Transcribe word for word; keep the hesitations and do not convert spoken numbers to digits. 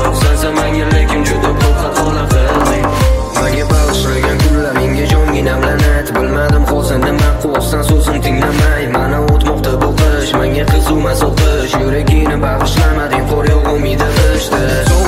Sensan menga lekin juda ko'p xatolar qilding. Menga bag'ishlagan kunlaringga jonginam la'nat. Bilmadim hozir nima qilsan so'zim tinglamay. Mana o'tmoqda bu qish, menga qiz emas o'qish. Yuragingni bag'ishlamading qor yog'ib umidi qishda.